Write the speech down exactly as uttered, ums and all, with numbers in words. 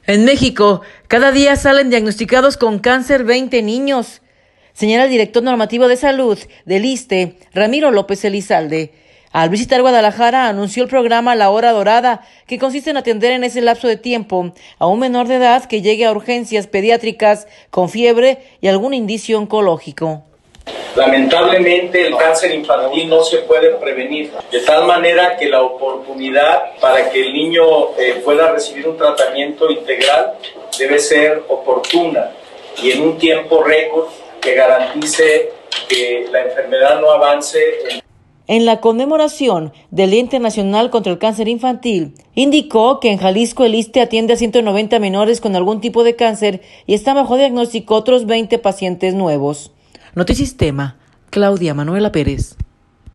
En México, cada día salen diagnosticados con cáncer veinte niños, señala el director normativo de salud del I S S S T E, Ramiro López Elizalde. Al visitar Guadalajara, anunció el programa La Hora Dorada, que consiste en atender en ese lapso de tiempo a un menor de edad que llegue a urgencias pediátricas con fiebre y algún indicio oncológico. Lamentablemente el cáncer infantil no se puede prevenir, de tal manera que la oportunidad para que el niño eh, pueda recibir un tratamiento integral debe ser oportuna y en un tiempo récord que garantice que la enfermedad no avance. En... En la conmemoración del Día Internacional contra el Cáncer Infantil, indicó que en Jalisco el I S S S T E atiende a ciento noventa menores con algún tipo de cáncer y está bajo diagnóstico otros veinte pacientes nuevos. Notisistema, Claudia Manuela Pérez.